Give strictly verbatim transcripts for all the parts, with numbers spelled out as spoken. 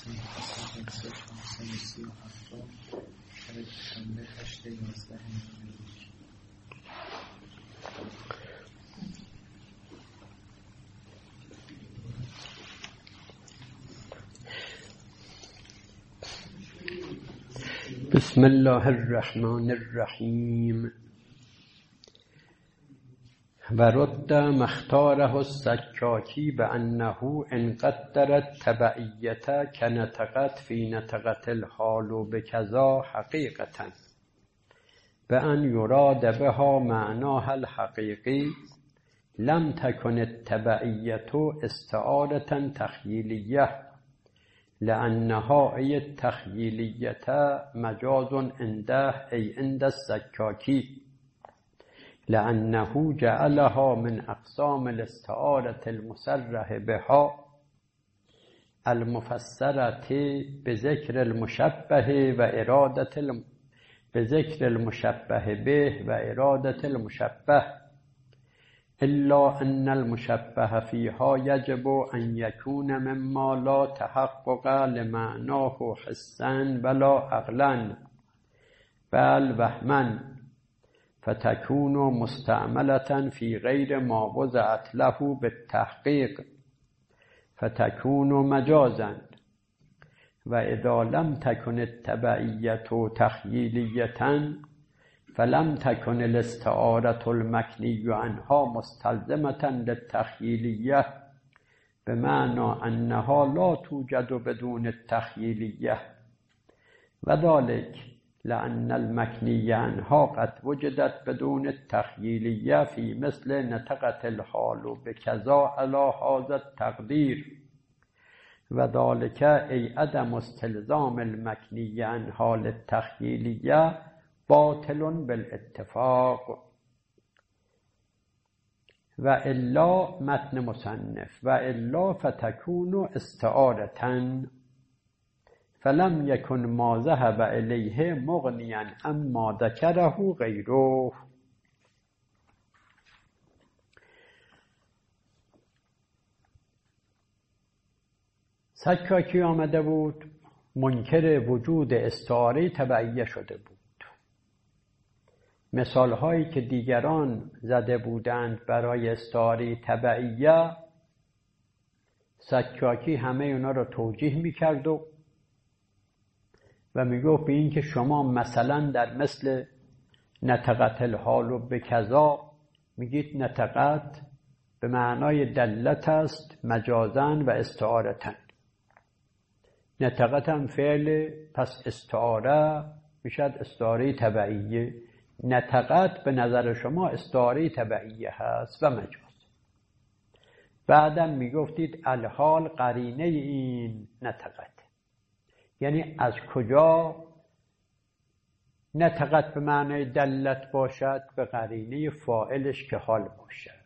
بسم الله الرحمن الرحیم. و رد مختاره السکاکی به انه انقدر التبعیت کنطقت فی نطقت الحال و بکذا حقیقتا به ان یراد بها معناها الحقیقی لم تکن التبعیت استعارة تخییلیه لأنها ای التخییلیت مجاز عنده ای عند السکاکی لأنه جعلها من اقسام الاستعارة المصرح بها المفسرة بذکر المشبه و ارادة الم... بذکر المشبه به و ارادة المشبه الا ان المشبه فيها يجب ان يكون مما لا تحقق لمعناه حسا ولا عقلا بل وهما فتكون مستعملة في غير ما وضعت له بالتحقيق فتكون مجازا وإذا لم تكن التبعية تخييلية فلم تكن الاستعارة المكني عنها مستلزمة للتخييلية بمعنى أنها لا توجد بدون التخييلية وذلك لأن المكني عنها قد وجدت بدون التخييلية في مثل نطقت الحال بكذا على هذا التقدير وذلك أي عدم استلزام المكني عنها للتخييلية باطل بالاتفاق. و الا متن مصنف و الا فتكون استعارة فلم يكن ما ذهب إليه مغنيا اما ذكره غيره. سکاکی آمده بود منکر وجود استعاره تبعیه شده بود. مثال هایی که دیگران زده بودند برای استعاره تبعیه سکاکی همه اونا رو توجیه میکرد و و میگفت به این که شما مثلا در مثل نطقت الحال و بکذا میگید نطقت به معنای دلت است مجازن و استعارتن. نطقت هم فعل پس استعاره میشد استعاره تبعیه. نطقت به نظر شما استعاره تبعیه هست و مجاز. بعدم میگفتید الحال قرینه این نطقت، یعنی از کجا نطقت به معنای دلت باشد؟ به قرینه فاعلش که حال باشد.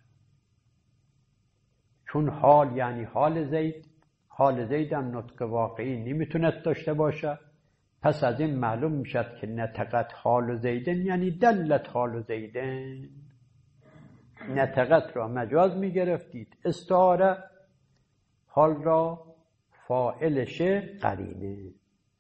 چون حال یعنی حال زید، حال زید هم نطق واقعی نمیتوند داشته باشه، پس از این معلوم میشد که نطقت حال زیدن یعنی دلت حال زیدن. نطقت را مجاز میگرفتید، استعاره حال را فاعلش قرینه.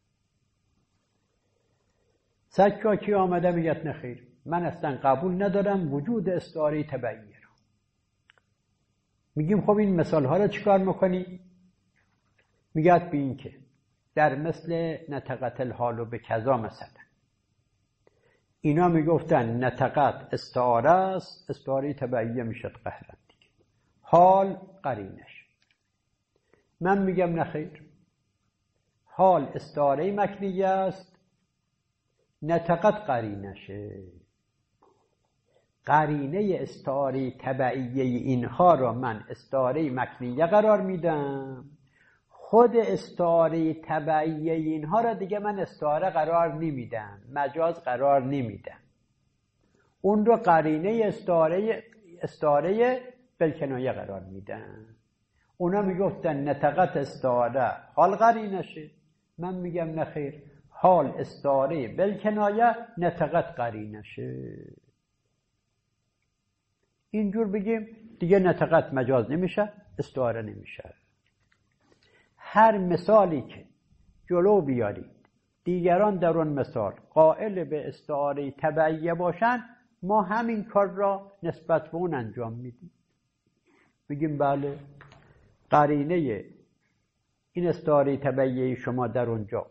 سکاکی آمده میگه نخیر، من اصلا قبول ندارم وجود استعاره تبعیه را. میگیم خب این مثال ها را چیکار میکنی؟ میگه به این که در مثل نطقت الحال و بکذا مثلا اینا میگفتن نطقت استعاره است، استعاره تبعیه میشد قهرن دیگه، حال قرینش. من میگم نخیر، حال استعاره مکنیه است، نطقت قرینشه. قرینه استعاره تبعیه اینها را من استعاره مکنیه قرار میدم، خود استعاره تبعیه اینها را دیگه من استعاره قرار نمیدم، مجاز قرار نمیدم. اون رو قرینه استعاره استعاره بالکنایه قرار میدم. اونا میگفتن نطقت استعاره حال قرینشه، من میگم نخیر، حال استعاره بالکنایه نطقت قرینشه. اینجور بگیم دیگه نطقت مجاز نمیشه، استعاره نمیشه. هر مثالی که جلو بیارید، دیگران در اون مثال قائل به استعاره تبعیه باشن، ما همین کار را نسبت به اون انجام میدیم. بگیم بله قرینه این استعاره تبعیه شما در اونجا،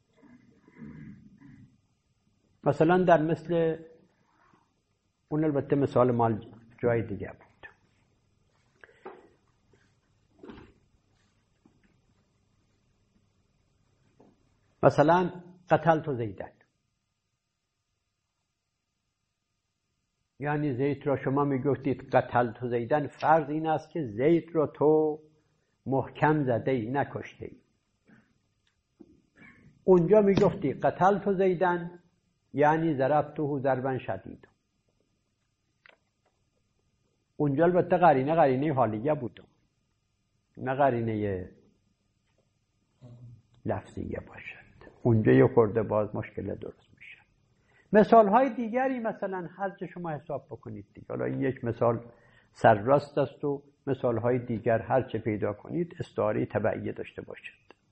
مثلا در مثل اون، البته مثال مال جای دیگه بود، مثلا قتلت زیدن، یعنی زید را شما میگفتید قتلت زیدن، فرض این است که زید را تو محکم زده ای، نکشته ای. اونجا میگفتی قتلت زیدن یعنی ضربته ضربا شدید. اونجا البته قرینه قرینه حالیه بود، نه قرینه لفظیه باشد. اونجا یه خورده باز مشکل درست میشه. مثال های دیگری مثلا حج شما حساب بکنید دیگه. حالا این یک مثال سرراست است و مثال های دیگر هر چه پیدا کنید استعاره تبعیه داشته باشد.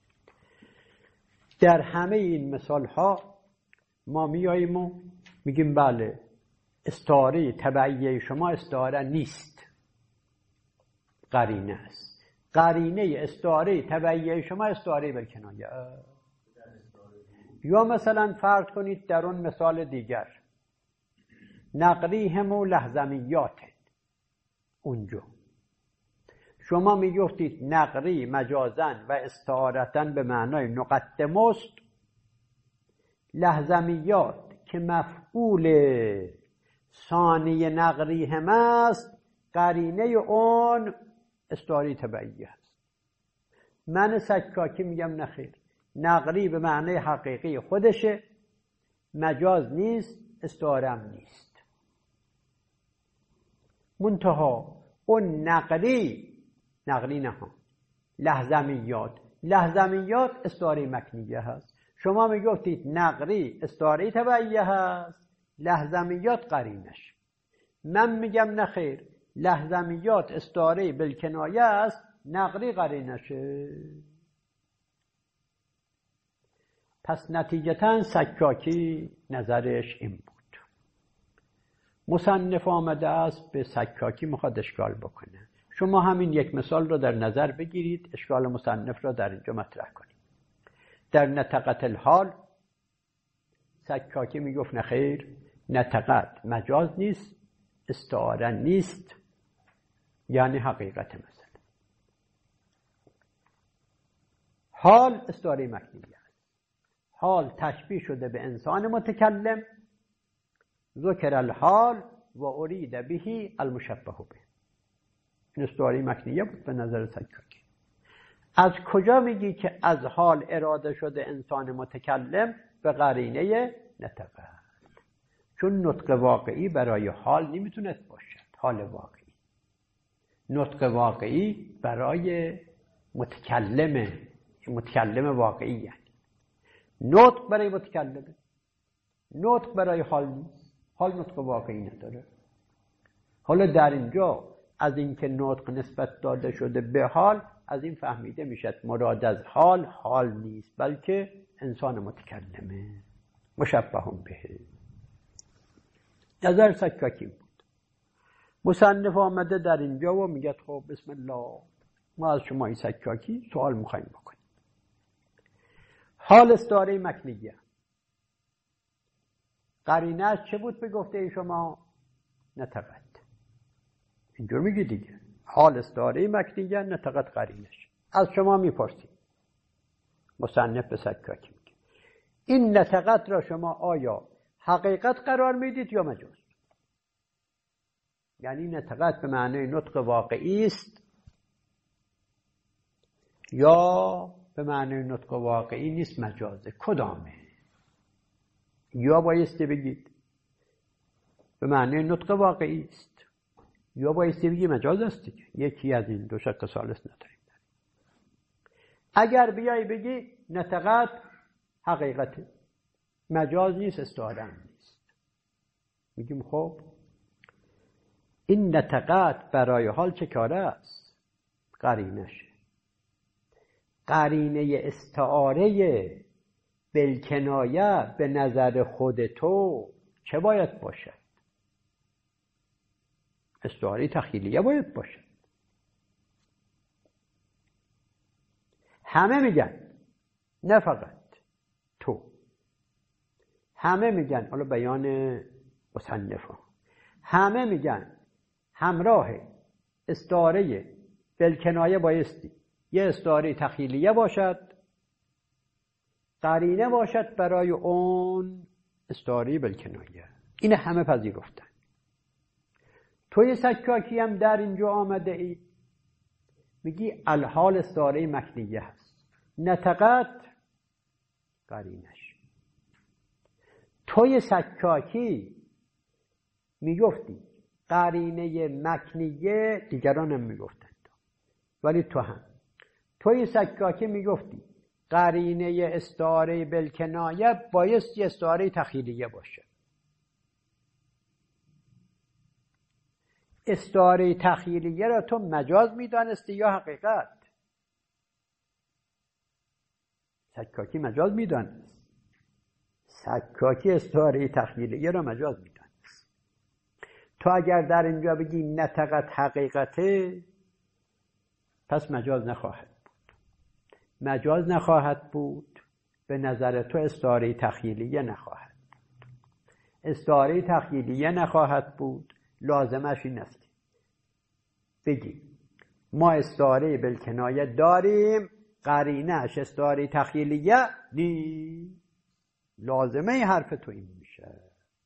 در همه این مثال ها ما میاییم و میگیم بله استعاره تبعیه شما استعاره نیست، قرینه است. قرینه استعاره تبعیه شما استعاره بالکنایه. یا مثلا فرض کنید در اون مثال دیگر نقریهم و لحظمیات، اونجا شما میگفتید نقری مجازن و استعارتن به معنای نقدم است، لحظمیات که مفعول ثانی نقریهم است قرینه اون استعاره تبعیه است. من سکاکی میگم نخیر، نقری به معنی حقیقی خودشه، مجاز نیست، استعارم نیست. منتها اون نقری نقری نه ها لحظمیات، لحظمیات استعاره مکنیه هست. شما میگفتید نقری استعاره تبعیه هست، لحظمیات قرینش. من میگم نخیر، لحظمیات استعاره بالکنایه است، نقری قرینشه. پس نتیجتا سکاکی نظرش این بود. مصنف آمده است به سکاکی میخواد اشکال بکنه. شما همین یک مثال رو در نظر بگیرید، اشکال مصنف رو در اینجا مطرح کنید. در نطقت الحال سکاکی میگفت نخیر، نطقت مجاز نیست، استعاره نیست، یعنی حقیقت مثل. حال استعاره مکنیه است. حال تشبیه شده به انسان متکلم، ذکر الحال و ارید به المشبه به. این استعاره مکنیه بود به نظر سکاکی. از کجا میگی که از حال اراده شده انسان متکلم؟ به قرینه نطقت. چون نطق واقعی برای حال نمیتوند باشد، حال واقعی. نطق واقعی برای متکلمه، متکلم واقعی یعنی. نطق برای متکلمه، نطق برای حال نیست. حال نطق واقعی نداره. حالا در اینجا از اینکه نطق نسبت داده شده به حال، از این فهمیده میشد مراد از حال حال نیست، بلکه انسان متکلمه، مشبه به. نظر سکاکی بود. مصنف آمده در اینجا و میگه خب بسم الله، ما از شما این سکاکی سوال میخوایم بکنیم. حال استعاره مکنیه قرینه از چه بود به گفته شما؟ نطقت. اینجور میگه دیگه، حال استعاره مکنیه نطقت قرینش. از شما میپرسیم، مصنف به سکاکی میگه این نطقت را شما آیا حقیقت قرار میدید یا مجاز؟ یعنی نطقت به معنی نطق واقعی است یا به معنی نطق واقعی نیست، مجازه؟ کدامه؟ یا بایستی بگید به معنی نطق واقعی است یا بایستی بگید مجاز است دیگه. یکی از این دو شق ثالث نداریم. اگر بیای بگی نطقت حقیقته، مجاز نیست، استعاره نیست، میگیم خب این نطقت برای حال چه کاره است؟ قرینشه. قرینه استعاره بالکنایه به نظر خود تو چه باید باشد؟ استعاره تخیلیه باید باشد. همه میگن، نه فقط تو، همه میگن، حالا بیان مصنفا، همه میگن همراه استعاره بالکنایه بایستی یه استعاره تخیلیه باشد، قرینه باشد برای اون استعاره بالکنایه. این همه پذیرفتن. توی سکاکی هم در اینجا آمده ای میگی الحال استعاره مکنیه هست، نطقت قرینش. توی سکاکی میگفتی قرینه مکنیه، دیگران هم میگفتن، ولی تو هم توی سکاکی میگفتی قرینه استعاره بالکنایه بایستی استعاره تخیلیه باشه. استعاره تخیلیه را تو مجاز میدانستی یا حقیقت؟ سکاکی مجاز میدانست. سکاکی استعاره تخیلیه را مجاز میدانست. تو اگر در اینجا بگی نطقت حقیقته، پس مجاز نخواهد بود. مجاز نخواهد بود، به نظر تو استعاره تخیلیه نخواهد بود. استعاره تخیلیه نخواهد بود، لازمش این است بگی ما استعاره بالکنایه داریم، قرینه‌اش استعاره تخیلیه نی. لازمه حرف تو این میشه.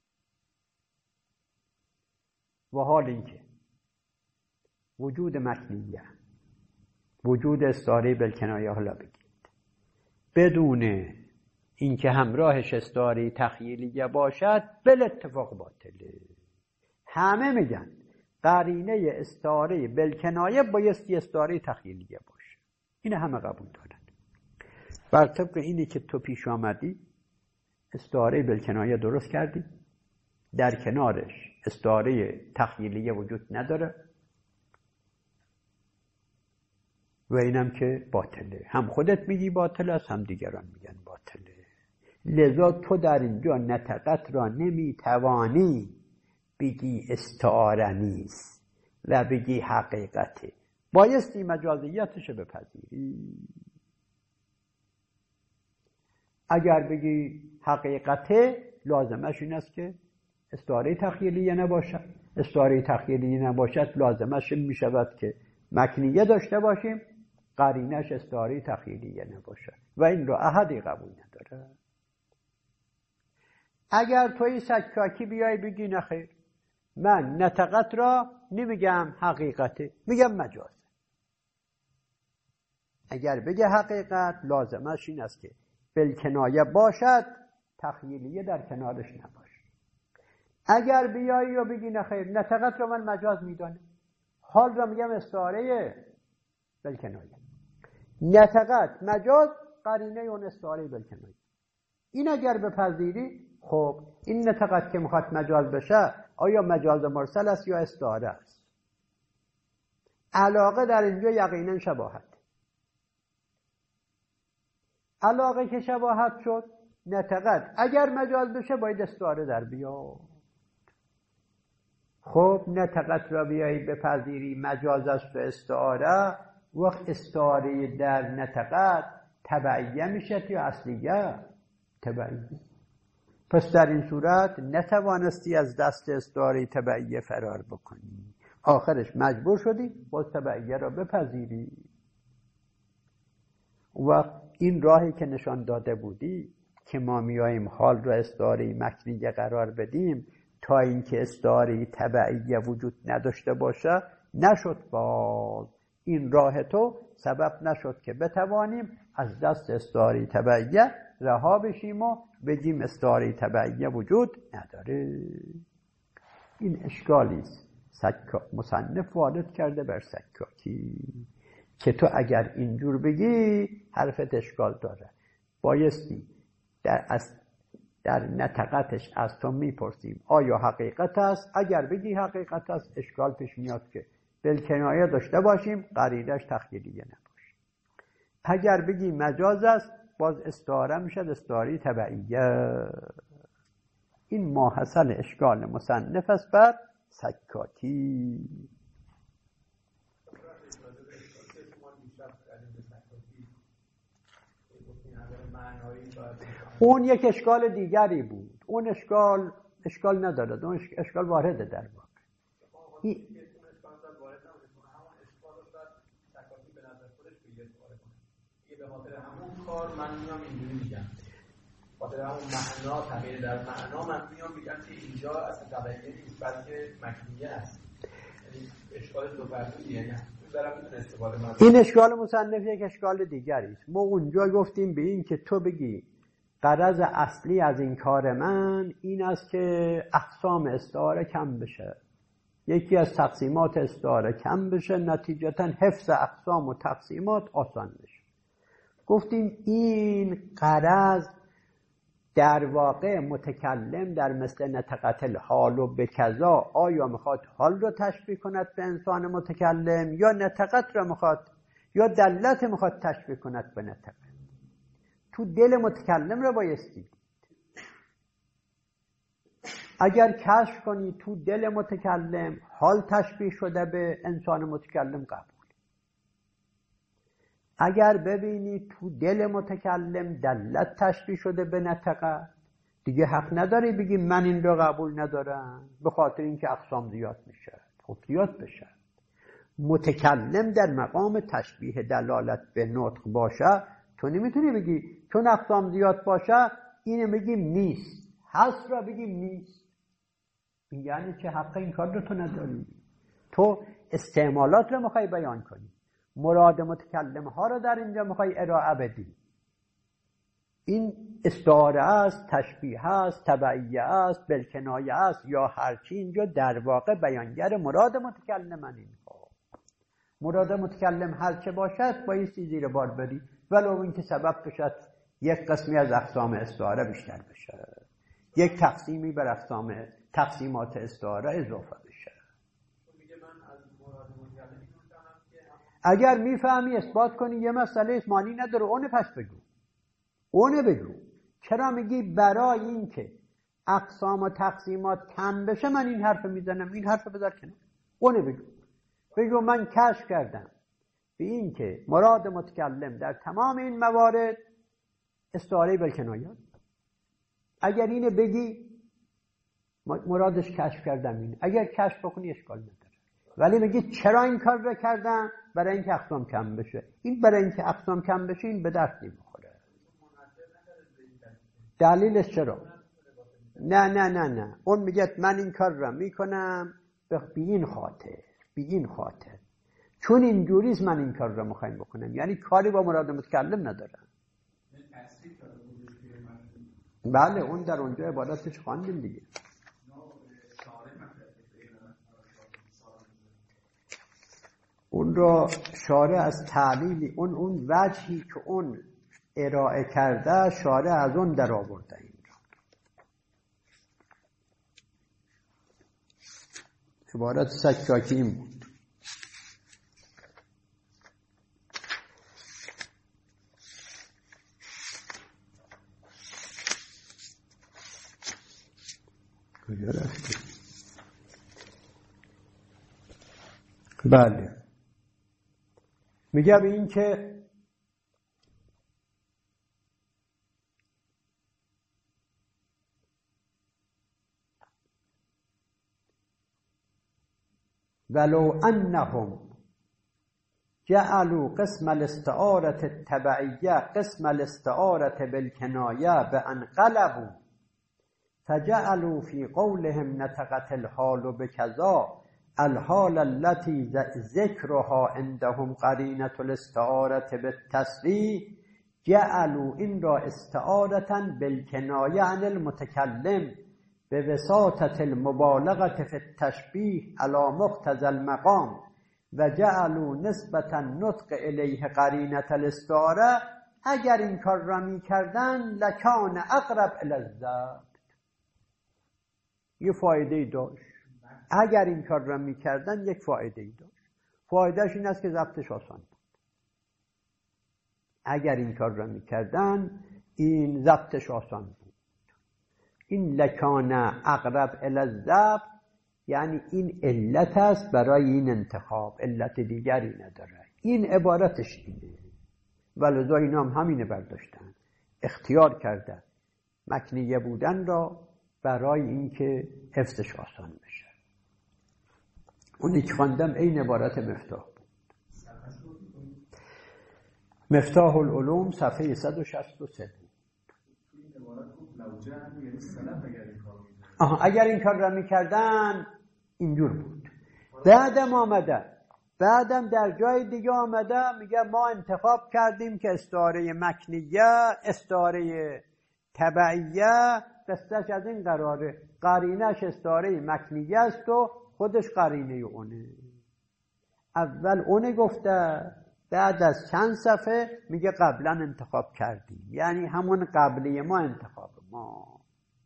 و حال اینکه وجود مکنیه، وجود استعاره بالکنایه، حالا بگید بدون اینکه همراهش استعاره تخیلیه باشد بل اتفاق باطله. همه میگن قرینه استعاره بالکنایه بایستی استعاره تخیلیه باشه. این همه قبول دارن. بر طبق اینی که تو پیش آمدی استعاره بالکنایه درست کردی، در کنارش استعاره تخیلیه وجود نداره و اینم که باطله. هم خودت میگی باطل است، هم دیگران میگن باطله. لذا تو در اینجا نطقت را نمیتوانی بگی استعاره نیست و بگی حقیقته، بایستی مجازیتش بپذیری. اگر بگی حقیقته، لازمش این است که استعاره تخیلیه نباشد. استعاره تخیلیه نباشد، لازمش این میشود که مکنیه داشته باشیم، قرینش استعاره تخیلیه نباشد و این رو احدی قبول نداره. اگر توی سکاکی بیای بگی نخیر، من نطقت را نمیگم حقیقته، میگم مجازه. اگر بگه حقیقت، لازمش این است که بالکنایه باشد، تخیلیه در کنارش نباشه. اگر بیایی و بگی نخیر، نطقت را من مجاز میدانم، حال را میگم استعاره بالکنایه. نطقت مجاز، قرینه اون استعاره بالکنایه. این اگر بپذیری، خب این نطقت که میخواد مجاز بشه، آیا مجاز مرسل است یا استعاره است؟ علاقه در اینجا یقینا شباهت. علاقه که شباهت شد، نطقت اگر مجاز بشه باید استعاره در بیاد. خب نطقت را بیایی بپذیری مجاز است و استعاره، وقت استعاره در نطقت تبعیه میشه یا اصلیه؟ تبعیه. پس در این صورت نتوانستی از دست استعاره تبعیه فرار بکنی، آخرش مجبور شدی باز تبعیه را بپذیری. و این راهی که نشان داده بودی که ما میاییم حال را استعاره مکنیه قرار بدیم تا اینکه استعاره تبعیه وجود نداشته باشه، نشد. باز این راه تو سبب نشد که بتوانیم از دست استعاره تبعیه رها بشیم و بگیم استعاره تبعیه وجود نداره. این اشکالی است سکا مصنف وارد کرده بر سکاکی که تو اگر اینجور بگی حرفت اشکال داره. بایستی در از در نطقتش از تو میپرسیم آیا حقیقت است؟ اگر بگی حقیقت است، اشکال پیش میاد که بالکنایه داشته باشیم، قرینش تخیلیه نباشه. اگر بگی مجاز است، باز استعاره میشد استعاره تبعیه. این ماحصل اشکال مصنف است بر سکاتی. اون یک اشکال دیگری بود. اون اشکال اشکال ندارد، اون اشکال وارده در واقع. این به خاطر همون کار من میام اینجوری میگم، خاطر همون معنا تغییر در معنا من میام میگم که اینجا اصلا تبعیه نیست بلکه مکنیه است. یعنی اشکال دو فرمودی، یعنی این اشکال مصنف یک اشکال دیگری است. ما اونجا گفتیم به این که تو بگی غرض اصلی از این کار من این است که اقسام استعاره کم بشه، یکی از تقسیمات استعاره کم بشه، نتیجتا حفظ اقسام و تقسیمات آسان بشه. گفتیم این غرض در واقع متکلم در مثل نطقت الحال و بکذا آیا میخواد حال رو تشبیه کند به انسان متکلم یا نطقت رو میخواد یا دلت میخواد تشبیه کند به نطقت؟ تو دل متکلم رو بایستی. اگر کشف کنی تو دل متکلم حال تشبیه شده به انسان متکلم قبول. اگر ببینی تو دل متکلم دلت تشبیه شده به نطقت، دیگه حق نداری بگی من این رو قبول ندارم به خاطر اینکه اقسام زیاد میشه. خب زیاد بشه. متکلم در مقام تشبیه دلالت به نطق باشه، تو نمیتونی بگی چون اقسام زیاد باشه اینو بگیم نیست، هست را بگیم نیست. این یعنی که حق این کار رو تو نداری. تو استعمالات رو میخوای بیان کنی، مراد متکلم ها رو در اینجا میخوای ارائه بدی. این استعاره است، تشبیه است، تبعیه است، بالکنایه است یا هرچی، اینجا در واقع بیانگر مراد متکلم من این ها. مراد متکلم هرچه باشد بایستی زیر بار بری، ولو این که سبب بشد یک قسمی از اقسام استعاره بیشتر بشه، یک تقسیمی بر اقسام تقسیمات استعاره اضافه بشه. اگر میفهمی اثبات کنی یه مسئله اسمانی نداره، اونه پس بگو، اونه بگو. چرا میگی برای این که اقسام و تقسیمات کم بشه من این حرف میزنم؟ این حرف بذار کنار، اونه بگو. بگو من کشف کردم به این که مراد متکلم در تمام این موارد استعاره بالکنایه. اگر اینه بگی مرادش کشف کردم اینه، اگر کشف بکنی اشکال نداره. ولی میگی چرا این کار رو کردم؟ برای اینکه اقسام کم بشه. این برای اینکه اقسام کم بشه این به درد نمیخوره. دلیلش چرا؟ نه نه نه نه اون میگه من این کار رو میکنم به این خاطر، به این خاطر چون اینجوریست من این کار رو میخوایم بکنم، یعنی کاری با مراد متکلم ندارم. بله اون در اونجا عبارتش خواندیم دیگه. اون رو شارع از تعلیلی اون اون وجهی که اون ارائه کرده شارع از اون در آورده. این عبارت سکاکی این بود. کجا رفتی؟ بله میگه به این که ولو انهم جعلوا قسم الاستعارة التبعية قسم الاستعارة بالکنایه بانقلبوا فجعلوا في قولهم نطقت الحال بكذا الحال التي ذکرها عندهم قرینة الاستعارة بالتصریح جعلوا این را استعارة بالکنایه عن المتکلم به وساطة المبالغة في التشبیه على مقتضى المقام و جعلوا نسبة النطق الیه قرینة الاستعاره. اگر این کار را می کردن لکان اقرب الی الضبط. یه فایده داشت. اگر این کار را می کردن یک فایده داشت. فایدهش این است که ضبطش آسان بود. اگر این کار را میکردن این ضبطش آسان بود. این لکان اقرب الی الضبط یعنی این علت است برای این انتخاب، علت دیگری نداره. این عبارتش اینه. ولذا اینا هم همینه برداشتن، اختیار کردن مکنیه بودن را برای اینکه حفظش آسان بشه. اونی که خواندم این عبارت مفتاح بود. مفتاح العلوم صفحه صد و شصت و سه. آها اگر این کار را میکردن اینجور بود. بعدم آمده بعدم در جای دیگه آمده میگه ما انتخاب کردیم که استعاره مکنیه استعاره تبعیه قصدش از این قراره، قرینش استعاره مکنیه است و خودش قرینه اونه. اول اونه گفته، بعد از چند صفحه میگه قبلا انتخاب کردیم، یعنی همون قبلی ما انتخاب ما.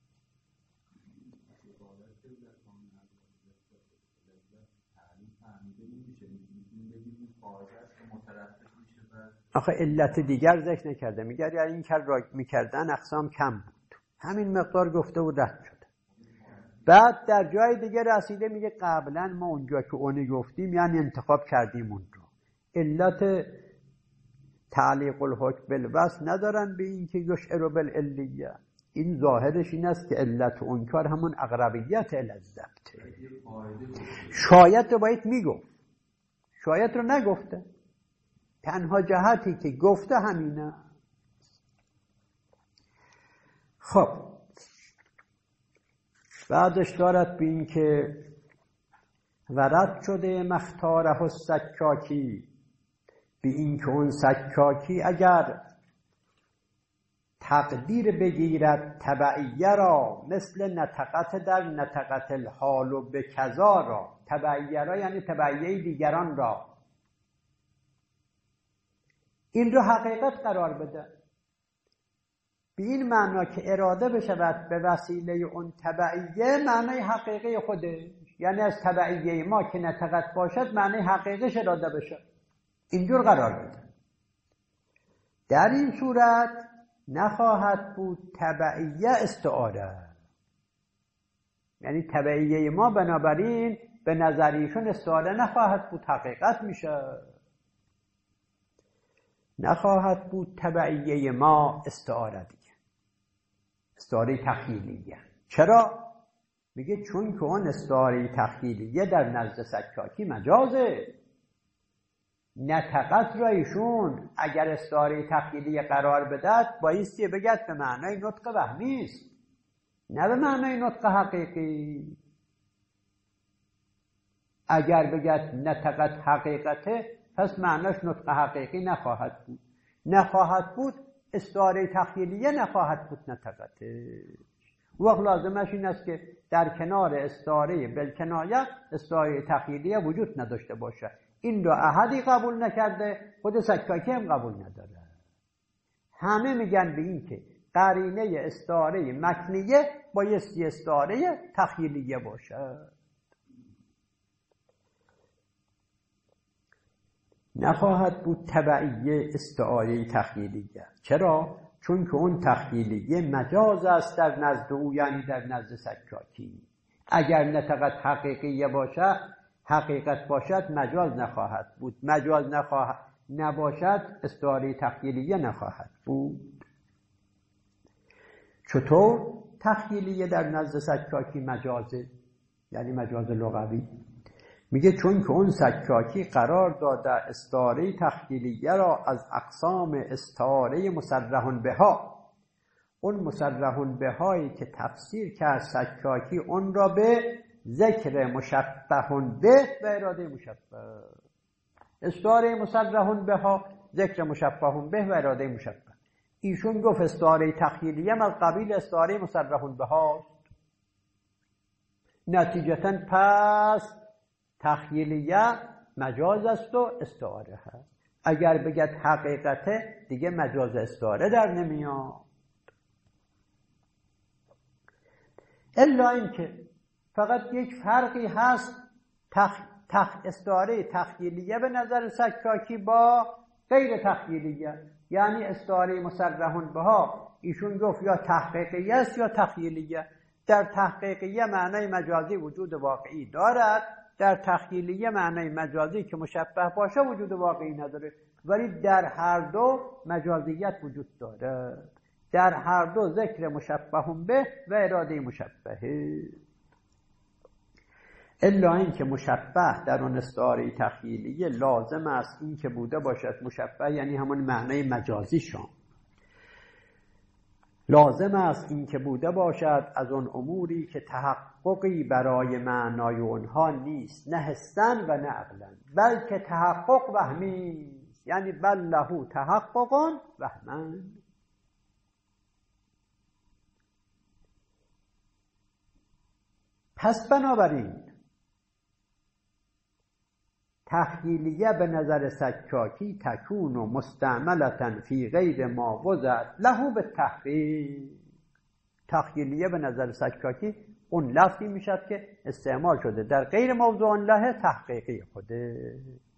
آخه علت دیگر ذکر نکرده، میگه یعنی این کار را میکردن اقسام کم بود، همین مقدار گفته و رد شده. بعد در جای دیگه رسیده میگه قبلا ما اونجا که اونی گفتیم یعنی انتخاب کردیم اون رو. علت تعلیق الحکم بالوصف ندارن به این که یشعر بالعلیه. این ظاهرش این است که علت اون کار همون اقربیت الضبط. شاید رو باید میگفت، شاید رو نگفته، تنها جهتی که گفته همینه. خب بعدش دارد به این که ورد شده مختاره السکاکی، به این که اون سکاکی اگر تقدیر بگیرد تبعیه را مثل نطقت در نطقت الحال و به کذا را، تبعیه را یعنی تبعیه دیگران را، این رو حقیقت قرار بده، به این معنا که اراده بشود به وسیله اون تبعیه معنی حقیقی خوده، یعنی از تبعیه ما که نطقت باشد معنی حقیقیش اراده بشه، اینجور قرار بده. در این صورت نخواهد بود تبعیه استعاره، یعنی تبعیه ما بنابراین به نظریشون استعاره نخواهد بود، حقیقت میشه. نخواهد بود تبعیه ما استعاره دیگه، استعاره تخیلیه. چرا؟ میگه چون که اون استعاره تخیلیه در نزد سکاکی مجازه. نطقت را ایشون اگر استعاره تخیلیه قرار بدهد بایستی بگد به معنای نطق وهمی است، نه به معنای نطق حقیقی. اگر بگد نطقت حقیقته پس معناش نطق حقیقی نخواهد بود، نخواهد بود استعاره تخیلیه نخواهد بود نطقته. وقت لازمش این است که در کنار استعاره بالکنایه استعاره تخیلیه وجود نداشته باشه. این رو احدی قبول نکرده، خود سکاکی هم قبول نداره. همه میگن به این که قرینه استعاره مکنیه بایستی استعاره تخیلیه باشه. نخواهد بود تبعیه استعاره تخیلیه. چرا؟ چون که اون تخیلیه مجاز است در نزد او، یعنی در نزد سکاکی. اگر نطقت حقیقیه باشه، حقیقت باشد مجاز نخواهد بود، مجاز نخواهد نباشد استعاره تخیلیه نخواهد بود. چطور تخیلیه در نزد سکاکی مجازه؟ یعنی مجاز لغوی. میگه چون که اون سکاکی قرار داده استعاره تخیلیه را از اقسام استعاره مصرح بها، اون مصرح بهایی که تفسیر کرد سکاکی اون را به ذکر مشبه به و اراده مشبه. استعاره مصرح بها ذکر مشبه به و اراده مشبه. ایشون گفت استعاره تخیلیه از قبیل استعاره مصرح بها، نتیجتا پس تخیلیه مجاز است و استعاره هست. اگر بگد حقیقته دیگه مجاز استعاره در نمیاد. الا اینکه فقط یک فرقی هست، تخ... تخ... استعاره تخیلیه به نظر سکاکی با غیر تخیلیه. یعنی استعاره مصرح بها ایشون گفت یا تحقیقیه است یا تخیلیه. در تحقیقیه معنای مجازی وجود واقعی دارد، در تخیلیه معنای مجازی که مشبه باشه وجود واقعی نداره، ولی در هر دو مجازیت وجود داره. در هر دو ذکر مشبه به و اراده مشبهه. الا این که مشبه در اون استعاره تخیلیه لازم است این که بوده باشد مشبه، یعنی همون معنای مجازی شان، لازم است این که بوده باشد از اون اموری که تحققی برای معنای اونها نیست، نه حسن و نه عقلا، بلکه تحقق وهمی، یعنی بل له تحقق وهما. پس بنابراین تخیلیه به نظر سکاکی تکون و مستعملتن فی غیر ما وضعت له به تحقیق. تخیلیه به نظر سکاکی اون لفظی میشد که استعمال شده در غیر موضوع له تحقیقی خوده.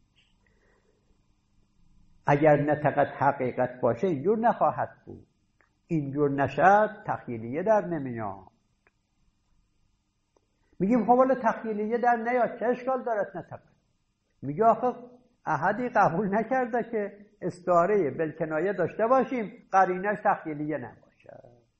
اگر نطقت حقیقت باشه اینجور نخواهد بود، اینجور نشد تخیلیه در نمیاد. میگیم خب حالا تخیلیه در نیاد چه اشکال دارد نطقت؟ میگه آخه احدی قبول نکرده که استعاره بالکنایه داشته باشیم قرینش تخیلیه نباشه.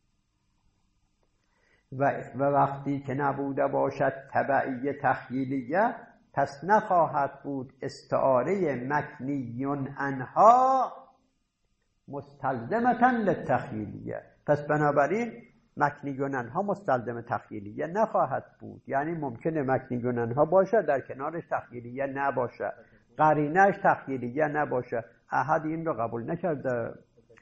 و, و وقتی که نبوده باشد تبعیه تخیلیه، پس نخواهد بود استعاره مکنیون انها مستلزمتن للتخیلیه. پس بنابراین مکنیون انها مستلزم تخیلیه نخواهد بود، یعنی ممکنه مکنیون انها باشه در کنارش تخیلیه نباشه، قرینش تخیلیه نباشه. احد این رو قبول نکرده.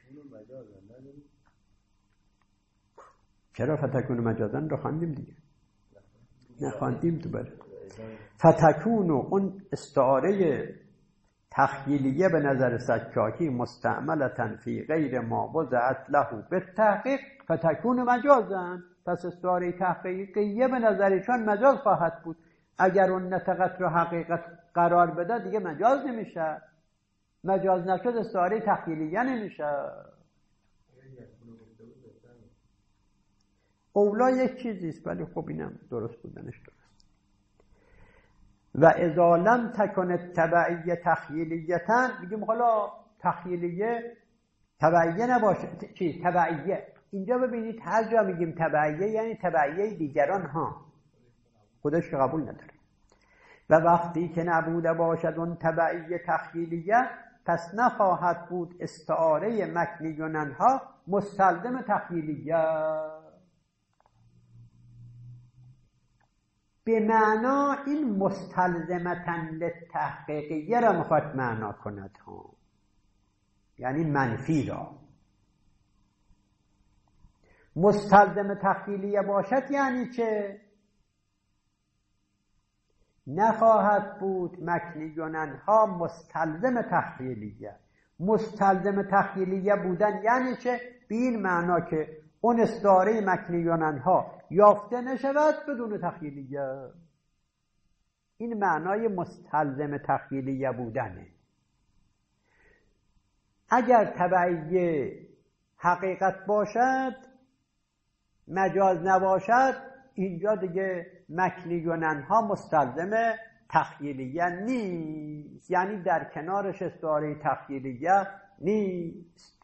چرا فتکون مجازن رو خواندیم دیگه؟ نخواندیم تو بله. فتکون اون استعاره تخیلیه به نظر سکاکی مستعملتن فی غیر ما وضعت له بالتحقیق فتکون مجازن. پس استعاره تحقیقیه به نظرشان مجاز خواهد بود. اگر اون نطقت رو حقیقت قرار بده دیگه مجاز نمیشه، مجاز نشد استعاره تخیلیه نمیشه. اولا یک چیزیست ولی خب اینم درست بودنش درست. و اذا لم تکن تبعیه تخیلیتن، میگیم حالا تخیلیه تبعیه نباشه. چی؟ تبعیه. اینجا ببینید هر جا میگیم تبعیه یعنی تبعیه دیگران ها، خودش قبول نداره. و وقتی که نبوده باشد اون تبعیه تخیلیه، پس نخواهد بود استعاره مکنیونن ها مستلزم تخیلیه. به معنا این مستلزمتن للتحقیقیه را میخواد معنا کند ها، یعنی منفی را. مستلزم تخیلیه باشد یعنی چه؟ نخواهد بود مکنیونن ها مستلزم تخیلیه. مستلزم تخیلیه بودن یعنی چه؟ به این معنا که اون استعاره مکنیونن ها یافته نشود بدون تخیلیه. این معنای مستلزم تخیلیه بودنه. اگر تبعیه حقیقت باشد مجاز نباشد، اینجا دیگه مکنیونن ها مستلزم تخیلیه نیست، یعنی در کنارش استعاره تخیلیه نیست.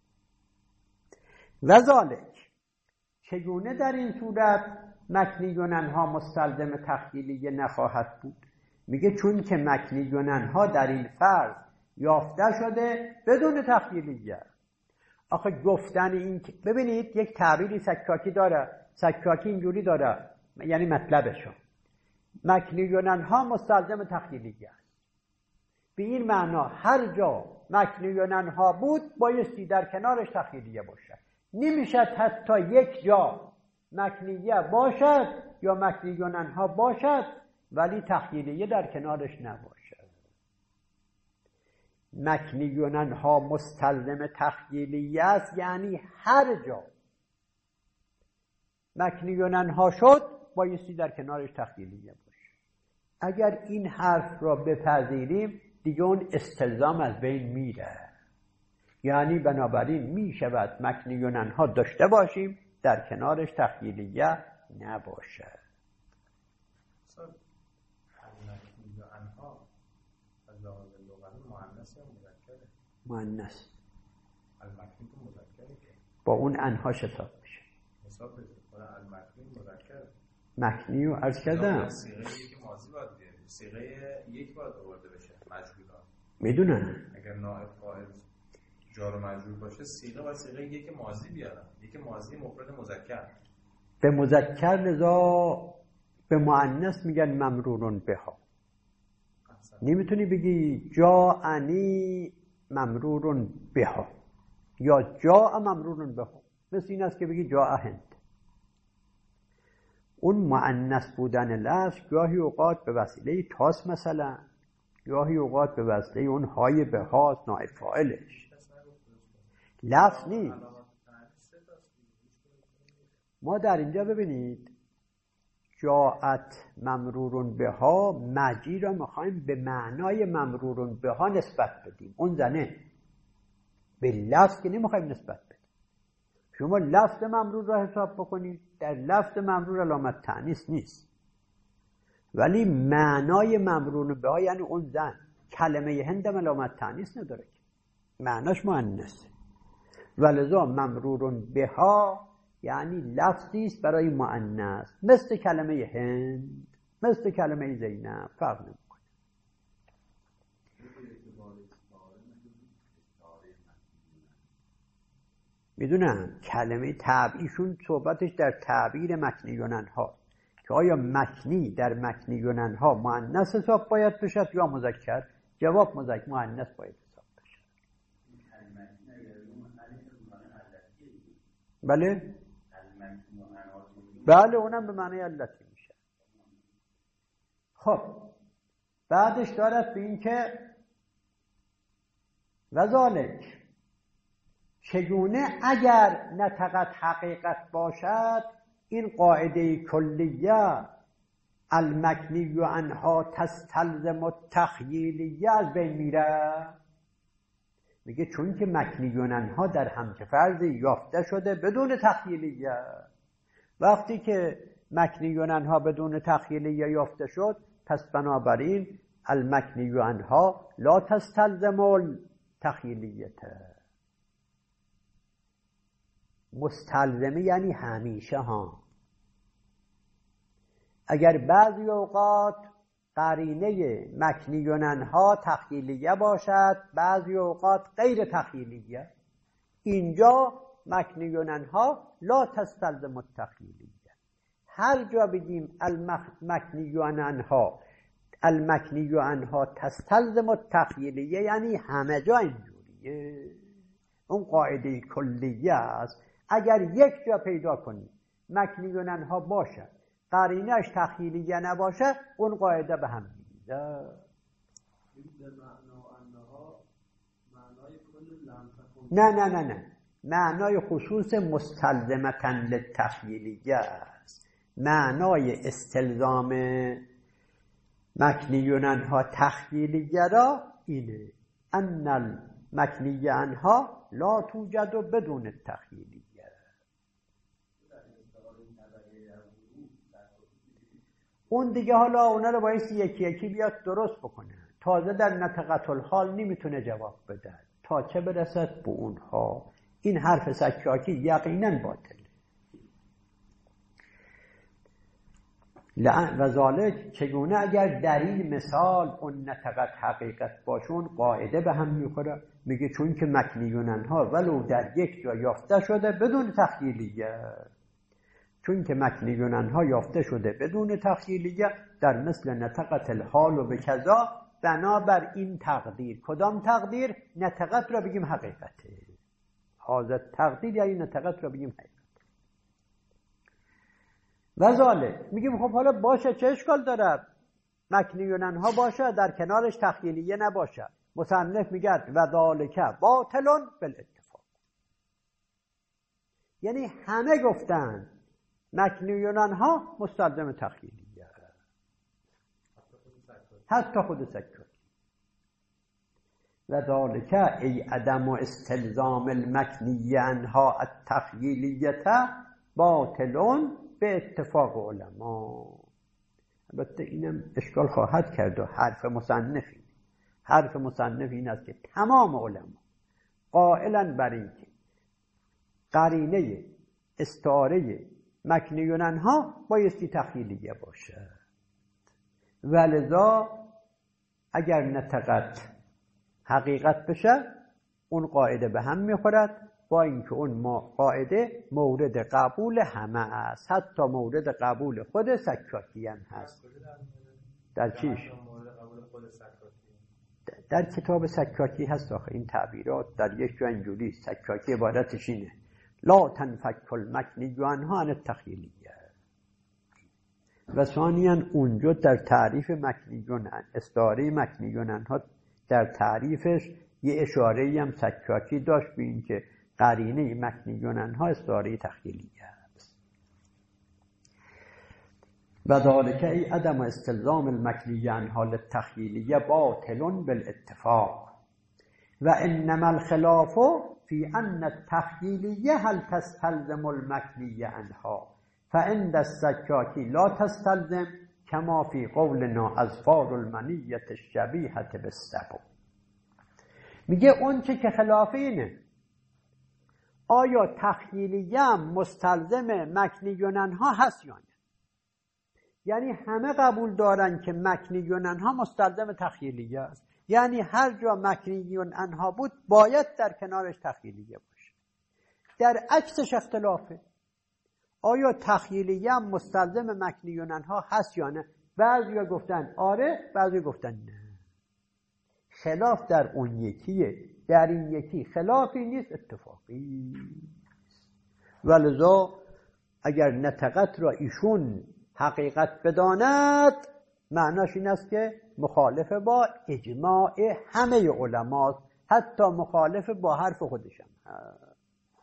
وذالک چگونه در این صورت مکنیونن ها مستلزم تخیلیه نخواهد بود؟ میگه چون که مکنیونن ها در این فرض یافته شده بدون تخیلیه. آخه گفتن این که ببینید یک تعبیری سکاکی داره، سکاکی اینجوری داره یعنی مطلبشون مکنیونن ها مستلزم تخیلیه است. به این معنا هر جا مکنیونن ها بود بایستی در کنارش تخیلیه باشه. نمیشد حتی یک جا مکنیه باشد یا مکنیونن ها باشد ولی تخیلیه در کنارش نباشد. مکنیونن ها مستلزم تخیلیه است، یعنی هر جا مکنیونن ها شد بایستی در کنارش تخیلیه باشه. اگر این حرف را بپذیریم دیگه اون استلزام از بین میره. یعنی بنابراین می شود مکنی عنها داشته باشیم در کنارش تخیلیه نباشه. المکنی عنها از لحاظ لغوی مؤنث یا مذکره؟ مؤنث. المکنی تو مذکره با اون عنهاش حساب میشه. حساب بشه. المکنی مذکره. مکنی رو عرض کردم. صیغه یک ماضی باید بیاریم. صیغه یک باید آورده بشه. مجهولان. میدونم. اگر نائب فاعل جار و مجرور باشه صیغه و صیغه یک ماضی بیارن. یک ماضی مفرد مذکر. به مذکر لذا به مؤنث میگن ممرورون بها. نمیتونی بگی جاءنی ممرورون بها یا جاء ممرورون بها. مثل این است که بگی جاء هند. اون مؤنث بودن لفظ گاهی اوقات به وسیله تاس مثلا، گاهی اوقات به وسیله اون های به ها نائب فاعلش. لفظ نیست. ما در اینجا ببینید جاءت ممرورون بها مجی را میخوایم به معنای ممرورون بها نسبت بدیم. اون زنه به لفظ که نمیخوایم نسبت بدیم. شما لفظ ممرور را حساب بکنید، در لفظ ممرور علامت تأنیث نیست، ولی معنای ممرورون بها یعنی اون زن. کلمه هندم علامت تأنیث نداره، معناش مؤنثه، ولذا ممرورون بها یعنی لفظی است برای مؤنث، مثل کلمه هند، مثل کلمه زینب، فرق نمیکنه. میدونم کلمه تبعیشون صحبتش در تعبیر مکنیونن ها که آیا مکنی در مکنیونن ها مؤنث حساب باید بشد یا مذکر؟ جواب مذکر، مؤنث باید حساب بشد. بله بله اونم به معنی علتی میشه. خب بعدش دارد به این که وذالک چگونه اگر نطقت حقیقت باشد این قاعده کلیه المکنی عنها تستلزم التخییلیه از بین میره. میگه چون که مکنی عنها در همچه فرضی یافته شده بدون تخییلیه. وقتی که مکنی عنها بدون تخییلیه یافته شد پس بنابراین المکنی عنها لا تستلزم التخییلیه. مستلزمه یعنی همیشه ها. اگر بعضی اوقات قرینه مکنی عنها تخییلیه باشد، بعضی اوقات غیر تخییلیه، اینجا مکنی عنها لا تستلزم التخییلیه. هر جا بگیم المکنی عنها المکنی عنها تستلزم التخییلیه یعنی همه جا اینجوریه. اون قاعده کلیه است. اگر یک جا پیدا کنی مکنی عنها باشه قرینه‌اش تخییلیه نباشه اون قاعده به هم می‌ریزه. نه نه نه نه معنای خصوص مستلزمتن للتخییلیه است. معنای استلزام مکنی عنها تخییلیه را اینه ان المکنی عنها لا توجد بدون التخییلیه. اون دیگه حالا اونا رو باید یکی یکی بیاد درست بکنه. تازه در نطقت الحال نمیتونه جواب بده تا چه برسد به اونها. این حرف سکاکی یقینا باطل. و ذالک چگونه اگر در این مثال اون نطقت حقیقت باشون قاعده به هم میخوره. میگه چون که مکنی عنها ولو در یک جا یافته شده بدون تخییلیه، چون که مکنی عنها یافته شده بدون تخییلیه در مثل نطقت الحال و بکذا بنابر این تقدیر. کدام تقدیر؟ نطقت را بگیم حقیقته. حاضر تقدیر یعنی نطقت را بگیم حقیقت. و ذالک میگیم خب حالا باشه چه اشکال داره مکنی عنها باشه در کنارش تخییلیه نباشه. مصنف میگه و ذالک باطل بالاتفاق. یعنی همه گفتن مکنی عنها مستلزم تخییلیه، حتی خود سکاکی. و ذالک ای عدم و استلزام المکنی عنها التخییلیت باطلون به اتفاق علما. البته اینم اشکال خواهد کرد و حرف مصنفی حرف مصنف این است که تمام علما قائلا بر این که قرینه استعاره مکنیون عنها بایستی تخییلیه باشه، ولذا اگر نطقت حقیقت بشه اون قاعده به هم میخورد، با اینکه اون قاعده مورد قبول همه است، حتی مورد قبول خود سکاکی هم هست. در چیش؟ در کتاب سکاکی هست آخه این تعبیرات در یک جا اینجوری. سکاکی عبارتش اینه لا تنفک المکنی عنها عن التخییلیه. و ثانیاً اونجا در تعریف مکنیون استعاره مکنیون عنها در تعریفش یه اشاره‌ای هم سکاکی داشت به این که قرینه مکنیون عنها استعاره تخییلیه است. و ذالک ای عدم استلزام المکنی عنها للتخییلیه باطل بالاتفاق و انما الخلاف فی ان التخییلیه هل تستلزم المکنی عنها فعند السکاکی لا تستلزم کما فی قولنا اظفار المنیة الشبیهة بالسبع. میگه اون چه که خلاف اینه آیا تخییلیه هم مستلزم مکنیون عنها هست یا نه؟ یعنی همه قبول دارن که مکنیون عنها مستلزم تخییلیه است، یعنی هر جا مکنیون عنها بود باید در کنارش تخییلیه باشه. در عکسش اختلافه، آیا تخییلیه هم مستلزم مکنیون عنها هست یا نه؟ بعضیا گفتن آره، بعضیا گفتن نه. خلاف در اون یکیه، در این یکی خلافی نیست، اتفاقی. ولذا اگر نطقت را ایشون حقیقت بداند معناش این است که مخالف با اجماع همه علماست، حتی مخالف با حرف خودشم هست.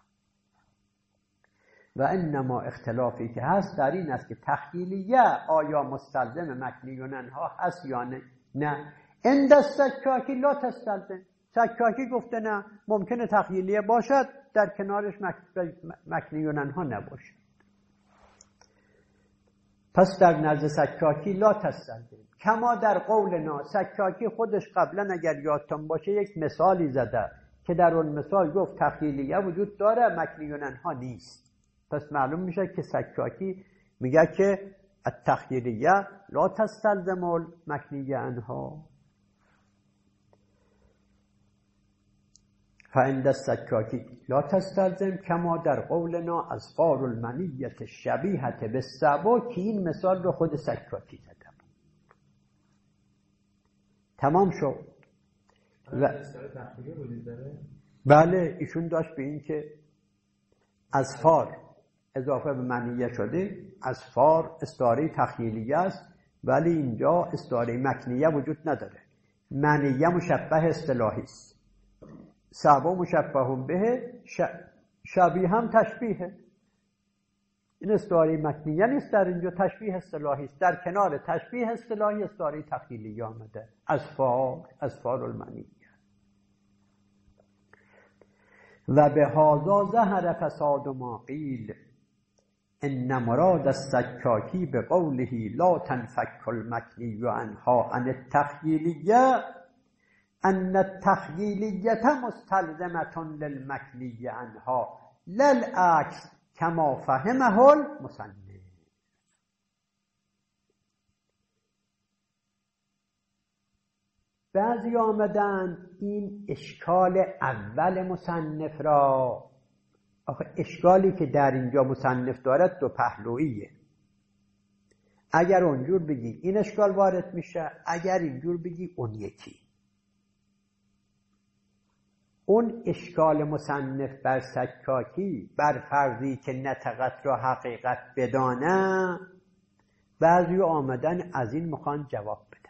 و انما اختلافی که هست در این است که تخییلیه آیا مستلزم مکنیون عنها هست یا نه؟ نه. عند السکاکی لا تستلزم. سکاکی گفته نه، ممکنه تخییلیه باشد در کنارش مکنیون عنها نباشد. پس در نزد سکاکی لا تستلزم کما در قولنا. سکاکی خودش قبلا اگر یادتون باشه یک مثالی زده که در اون مثال گفت تخییلیه وجود داره مکنیون عنها نیست. پس معلوم میشه که سکاکی میگه که التخییلیه لا تستلزم المکنی عنها. فعند السکاکی لا تستلزم کما در قولنا اظفار المنیة الشبیهة بالسبع، که این مثال رو خود سکاکی زده. تمام شد. و بله ایشون داشت به این که اظفار اضافه به منیه شده، اظفار استعاره تخییلیه است، ولی اینجا استعاره مکنیه وجود نداره. منیه مشبه اصطلاحی است، سبع مشبه به، شبیه هم تشبیه. این استعاره مکنیه نیست، در اینجا تشبیه اصطلاحی است. در کنار تشبیه اصطلاحی استعاره تخییلیه آمده، اظفار اظفار المنیه. و به هذا ظهر فساد ما قیل ان مراد السکاکی به قوله لا تنفک المکنی عنها عن التخییلیه ان التخییلیه مستلزمه للمکنی عنها لا العکس کما فهمه المصنف. بعضی آمدن این اشکال اول مصنف را، آخه اشکالی که در اینجا مصنف دارد دو پهلویه. اگر اونجور بگی این اشکال وارد میشه، اگر اینجور بگی اون یکی. اون اشکال مصنف بر سکاکی بر فرضی که نطقت را حقیقت بدانه، بعضی آمدن از این مخوان جواب بدن.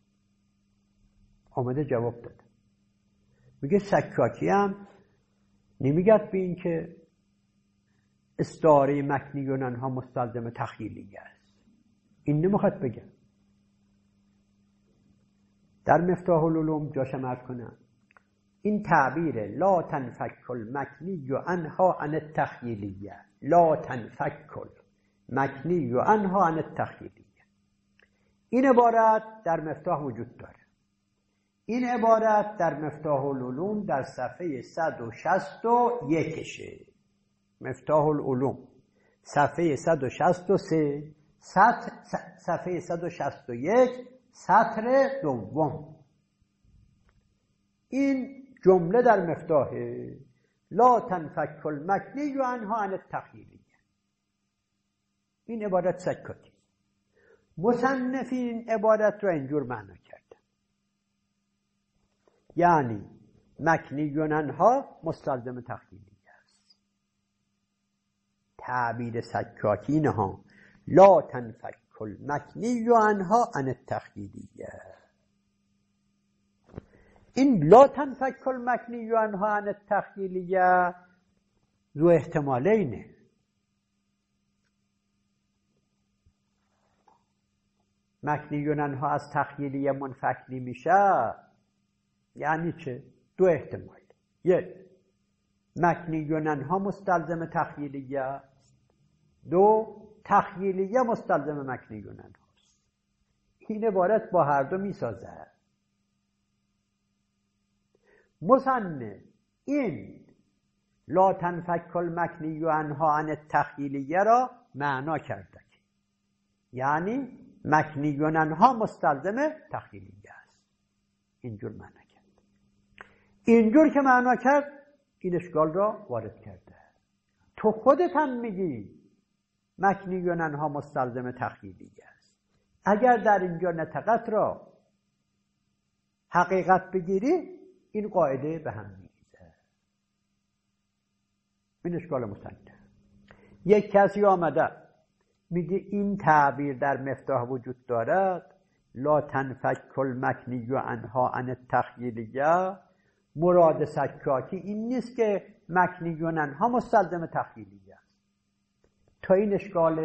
آمده جواب داد، میگه سکاکی هم نمیگد به این که استعاره مکنیون عنها مستلزم تخییلیه است. این نمیخواد بگه. در مفتاح العلوم جاشم عرض کنم این تعبیر لا تنفک المکنی عنها عن التخیلیه، لا تنفک المکنی عنها عن التخیلیه، این عبارت در مفتاح وجود داره. این عبارت در مفتاح العلوم در صفحه صد و شصت و یک شه. مفتاح العلوم صفحه صد و شصت و سه، صفحه صد و شصت و یک، سطر دوم. این جمله در مفتاح لا تنفک المکنی عنها عن التخیلیه، این عبارت سکاتی. مصنفین عبارت رو اینجور معنا کردن، یعنی مکنی عنها مستلزم تخیلیه است. تعبیر سکاتی ها لا تنفک المکنی عنها عن التخیلیه. این لا تنفک المکنی عنها عن التخیلیه ذو احتمالینه. مکنی عنها از تخیلیه منفک نمیشه، یعنی چه؟ دو احتمال. یک، مکنی عنها مستلزم تخیلیه، دو، تخیلیه مستلزم مکنی عنهاست. این عبارت با هر دو میسازه. مصنف این لا تنفک المکنی عنها عن التخیلیه را معنا کرده، یعنی مکنی عنها مستلزم تخیلیه است. اینجور معنا کرد. اینجور که معنا کرد این اشکال را وارد کرده. تو خودت هم میگی مکنی عنها مستلزم تخیلیه است. اگر در اینجا نطقت را حقیقت بگیری این قاعده به هم میریزه. این اشکال مصنف. یک کسی آمده میگه این تعبیر در مفتاح وجود دارد، لا تنفک المکنی عنها عن التخیلیه، مراد سکاکی این نیست که مکنی عنها مستلزم تخیلیه است. تا این اشکال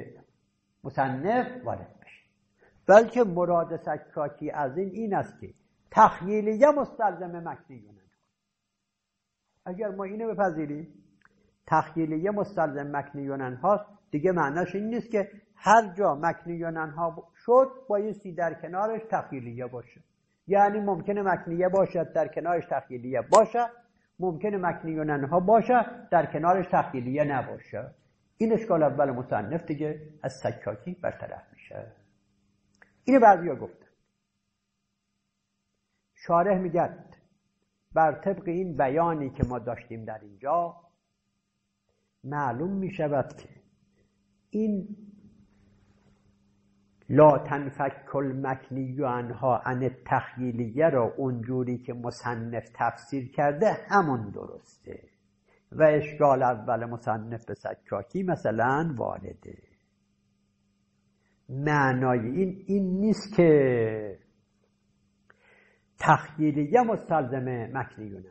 مصنف وارد بشه، بلکه مراد سکاکی از این این است که تخیلیه مستلزم مکنی عنها. اگر ما اینو بپذیریم تخیلیه مستلزم مکنی عنها، دیگه معناش این نیست که هر جا مکنی عنها شد بایستی در کنارش تخیلیه باشه. یعنی ممکنه مکنیه باشد در کنارش تخیلیه باشه، ممکنه مکنی عنها باشه در کنارش تخیلیه نباشه. این اشکال اول مصنف دیگه از سکاکی برطرف میشه. اینو بعضیا گفتن. شارح میگه بر طبق این بیانی که ما داشتیم در اینجا معلوم میشود که این لا تنفک المکنی عنها عن التخیلیه را اونجوری که مصنف تفسیر کرده همون درسته و اشکال اول مصنف به سکاکی مثلا وارده. معنای این این نیست که تخیلیه مستلزم مکنی عنها.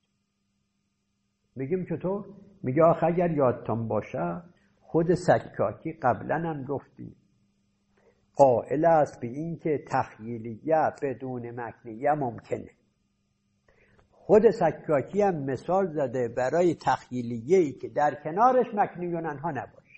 میگیم چطور؟ میگه آخه اگر یادتان باشه خود سکاکی قبلا هم گفتیم قائل است به این که تخیلیه بدون مکنیه ممکنه. خود سکاکی هم مثال زده برای تخیلیه‌ای که در کنارش مکنی عنها نباشه.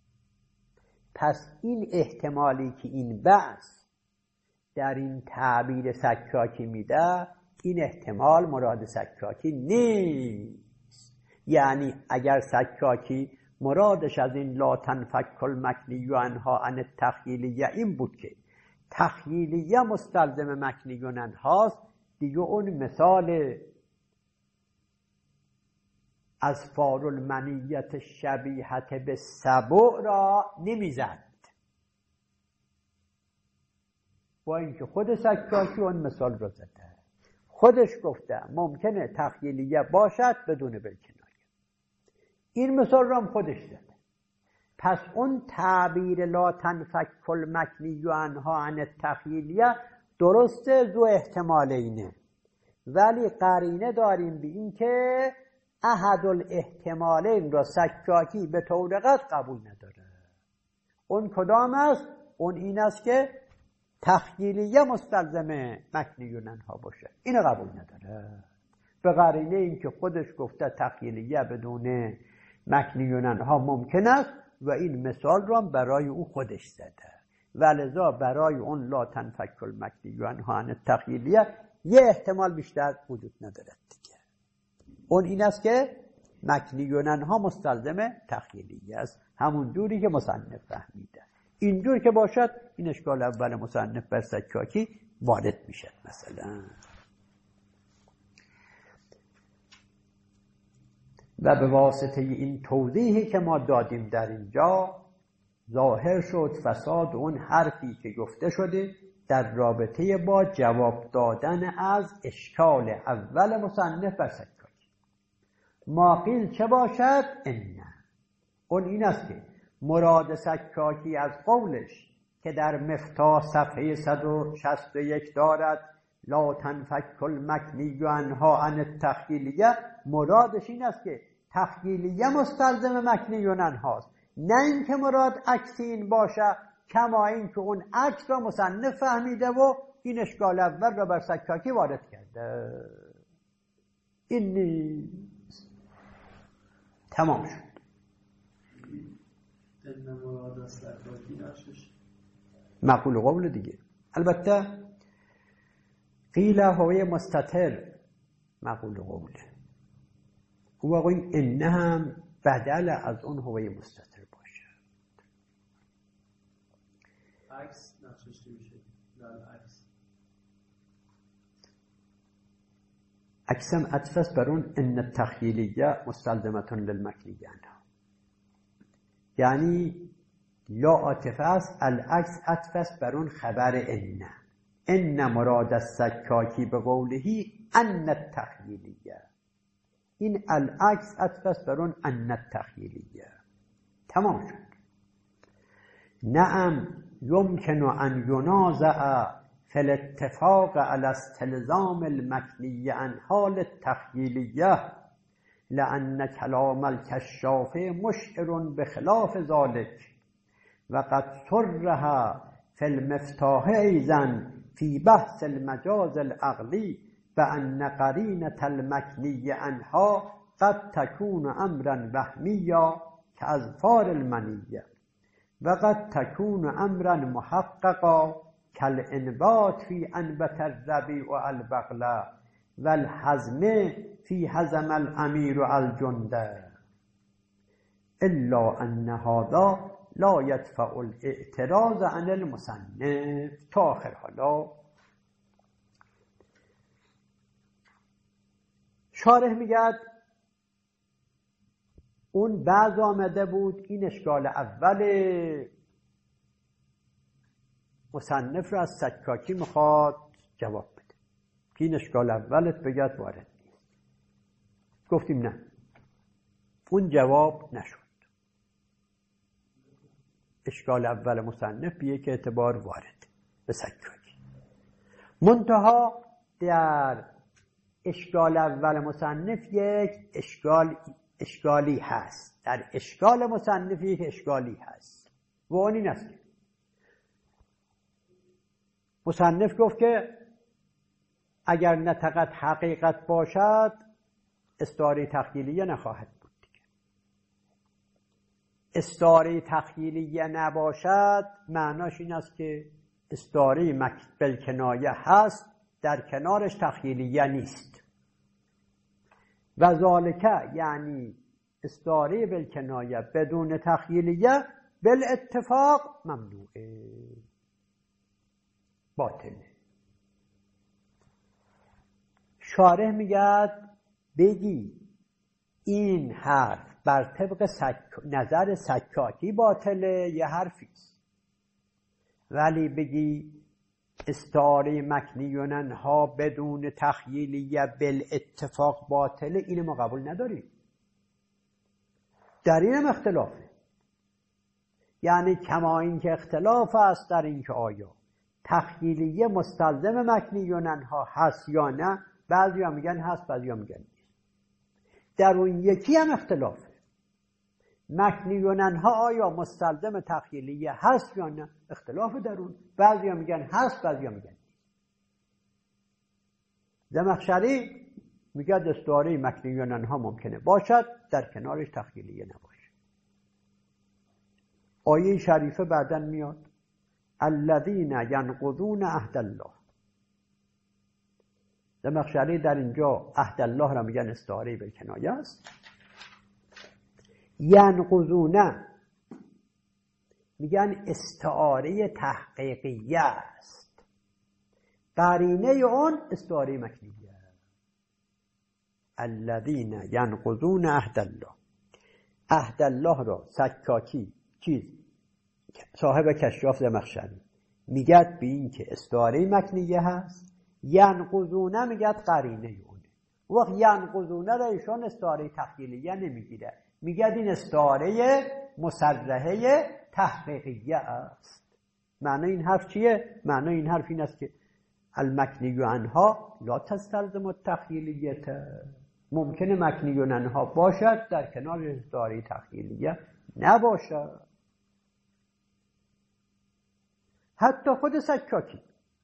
پس این احتمالی که این بحث در این تعبیر سکاکی میده، این احتمال مراد سکاکی نیست. یعنی اگر سکاکی مرادش از این لا تنفک المکنی عنها عن التخیلیه این بود که تخیلیه مستلزم مکنی عنهاست، دیگه اون مثال از فار المنیت شبیهت به سبع را نمیزد. با اینکه خود سکاکی اون مثال رو زده، خودش گفته ممکنه تخیلیه باشد بدون بالکنایه. این مثال رو هم خودش زده. پس اون تعبیر لا تنفک المکنی عنها عن التخیلیه درسته ذو احتمالینه، ولی قرینه داریم به این که احد الاحتمالین را سکاکی به طور قطع قبول نداره. اون کدام است؟ اون این است که تخیلیه مستلزم مکنی عنها باشه. اینو قبول نداره. به قرینه این که خودش گفته تخیلیه بدون مکنیونن ها ممکن است و این مثال رو هم برای او خودش زده و لذا برای اون لا تنفک المکنیون ها عن التخیلیه یه احتمال بیشتر وجود ندارد دیگه. اون این است که مکنیونن ها مستلزم تخیلیه است، همون جوری که مصنف فهمیده. اینجور که باشد این اشکال اول مصنف بر سکاکی وارد میشد. مثلا و به واسطه این توضیحی که ما دادیم در اینجا ظاهر شد فساد اون حرفی که گفته شده در رابطه با جواب دادن از اشکال اول مصنف بر سکاکی. ما قیل چه باشد؟ نه اون این است که مراد سکاکی از قولش که در مفتاح صفحه صد و شصت و یک دارد لا تنفک المکنی عنها عن التخیلیه، مرادش این است که تخیلیه مستلزم مکنی عنهاست، نه اینکه مراد عکس این باشه، کما این که اون عکس را مصنف فهمیده و این اشکال اول را بر سکاکی وارد کرده. این نیست. تمام شد. معقول قول دیگه. البته قیل هوی مستتر معقول قوله او آقای انه هم بدل از اون هوی مستتر باشه. عکس نقشش میشه در عکس عکسم عطفس بر اون ان التخیلیه مستلزمتون للمکنیه عنها، یعنی یا عاطفه است، العکس عطفس بر اون خبر انه ان مراد السکاکی به قولهی ان التخیلیه، این العکس عطفس بر اون ان التخیلیه. تمام شد. نعم یمکن ان ینازع فی الاتفاق علی استلزام المکنی عن حال التخیلیه لأن کلام الکشاف مشعر بخلاف ذلك و قد صرح فی المفتاح ایضا فی بحث المجاز العقلی بأن قرینة المکنی عنها قد تكون امرا وهمیا كاظفار المنیه و قد تكون امرا محققا كالانبات في انبت الربيع البغل والحزم في حزم الامیر الجند الا ان هذا لا يدفع الاعتراض عن المصنف. تا آخر. حالا شارح میگد اون بعض آمده بود این اشکال اول مصنف رو از سکاکی میخواد جواب بده که این اشکال اولت بگد وارد نیست. گفتیم نه، اون جواب نشد. اشکال اول مصنف به یک اعتبار وارد به سکاکی. منتها در اشکال اول مصنف یک اشکال اشکالی هست، در اشکال مصنف یک اشکالی هست و اون این است. مصنف گفت که اگر نطقت حقیقت باشد استعاره تخیلیه نخواهد بود دیگه. استعاره تخیلیه نباشد معناش این است که استعاره بالکنایه هست، در کنارش تخیلیه نیست. و ذالکه یعنی استعاره بالکنایه بدون تخیلیه بالاتفاق ممنوعه، باطله. شارح میگد بگی این حرف بر طبق سک... نظر سکاکی باطله یه حرفیست، ولی بگی استعاره مکنیونن ها بدون تخییلیه بالاتفاق باطله، اینو ما قبول نداریم. در اینم اختلافه، یعنی کما این که اختلاف است در این که آیا تخییلیه مستلزم مکنیونن ها هست یا نه. بعضی ها میگن هست، بعضی ها میگن نیست. در اون یکی هم اختلافه، مکنیونن ها آیا مستلزم تخییلیه هست یا نه، اختلاف در اون. بعضی ها میگن هست، بعضی ها میگن نیست. زمخشری میگه استعاره مکنی یونان ها ممکنه باشد، در کنارش تخیلیه نباشه. آیه شریفه بعدن میاد الذین ینقضون عهد الله. زمخشری در اینجا عهد الله را میگن استعاره بالکنایه است. ینقضون میگن استعاره تحقیقیه است، قرینه اون استعاره مکنیه. الذین ینقضون عهد الله، عهد الله را سکاکی چیز صاحب کشاف زمخشری میگد به این که استعاره مکنیه هست، ینقضونه میگد قرینه اونه. وقت ینقضونه را ایشان استعاره تخیلیه نمیگیره، میگد این استعاره مصرحه تحقیقیه است. معنی این حرف چیه؟ معنی این حرف این است که المکنی عنها لا تستلزم التخیلیت، ممکنه مکنی عنها باشد در کنار استعاره تخیلیه نباشد. حتی خود سکاکی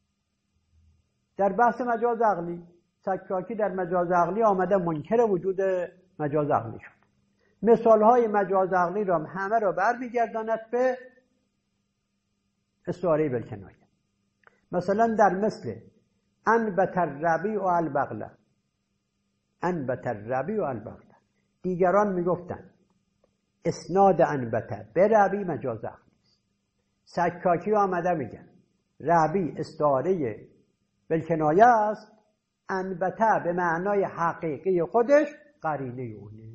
در بحث مجاز عقلی، سکاکی در مجاز عقلی آمده منکر وجود مجاز عقلی شد. مثالهای مجاز عقلی را همه را برمیگرداند به استعاره بالکنایه. مثلا در مثل انبت الربیع البقله، انبت الربیع البقله، دیگران میگفتن اسناد انبته به ربیع مجاز عقلی است. سکاکی آمده میگن ربیع استعاره بالکنایه است، انبته به معنای حقیقی خودش قرینه اونه.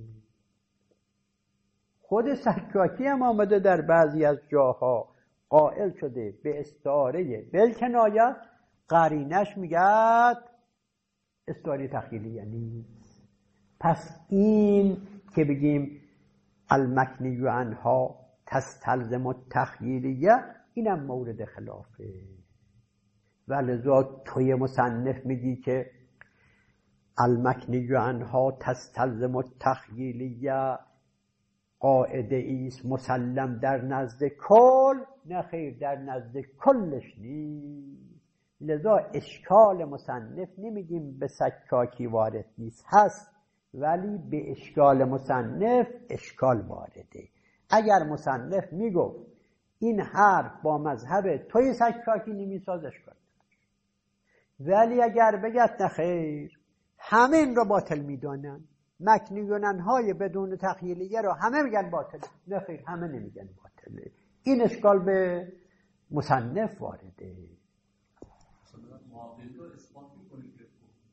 خود سکاکی هم آمده در بعضی از جاها قائل شده به استعاره بالکنایه، قرینش میگد استعاره تخیلیه نیست. پس این که بگیم المکنی عنها تستلزم التخیلیه، اینم مورد خلافه. ولذا توی مصنف میگی که المکنی عنها تستلزم التخیلیه قاعده ایست مسلم در نزد کل، نه خیر در نزد کلش نیست. لذا اشکال مصنف نمیگیم به سکاکی وارد نیست، هست، ولی به اشکال مصنف اشکال وارده. اگر مصنف میگفت این حرف با مذهب توی سکاکی نمیساز اشکال، ولی اگر بگد نه خیر همه این رو باطل میدانن، مکنی های بدون تخیلیه رو همه میگن باطل، نه خیر همه نمیگن باطله، این اشکال به مصنف وارده. معاقل رو اثبات میکنید که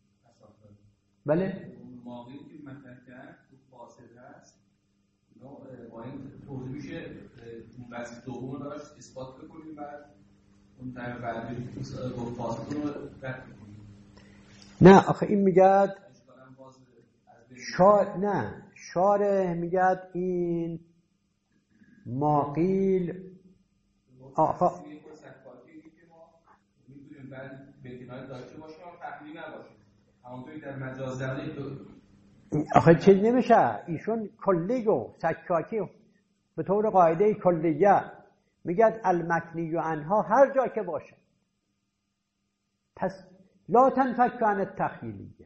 بله معاقل که مطرح کرد تو فاسد هست، با این توضیح میشه اون بحث دوم داشت اثبات بکنیم، بعد اون طرف بعدی با فاسد رو رد میکنیم. نه آخه این میگد شار نه شاره میگد این معقیل آخه میتونیم بعد به کنار داشته باشیم و تحلیل نباشه، همونطوری در مجاز عقلی آخه چیز نمیشه. ایشون کلی گو سکاکی به طور قاعده کلیه میگد المکنی عنها هر جا که باشه، پس لا تنفک عن التخیلیه.